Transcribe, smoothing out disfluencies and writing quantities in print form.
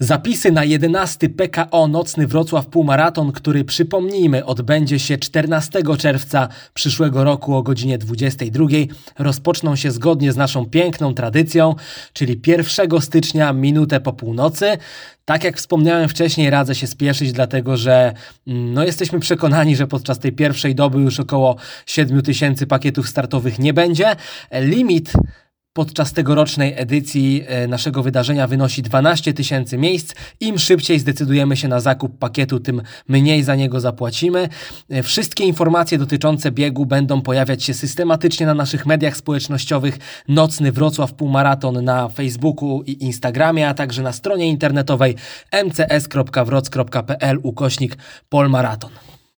Zapisy na 11. PKO Nocny Wrocław Półmaraton, który, przypomnijmy, odbędzie się 14 czerwca przyszłego roku o godzinie 22, rozpoczną się zgodnie z naszą piękną tradycją, czyli 1 stycznia minutę po północy. Tak jak wspomniałem wcześniej, radzę się spieszyć, dlatego że jesteśmy przekonani, że podczas tej pierwszej doby już około 7000 pakietów startowych nie będzie. Limit podczas tegorocznej edycji naszego wydarzenia wynosi 12 000 miejsc. Im szybciej zdecydujemy się na zakup pakietu, tym mniej za niego zapłacimy. Wszystkie informacje dotyczące biegu będą pojawiać się systematycznie na naszych mediach społecznościowych Nocny Wrocław Półmaraton na Facebooku i Instagramie, a także na stronie internetowej mcs.wroc.pl/polmaraton.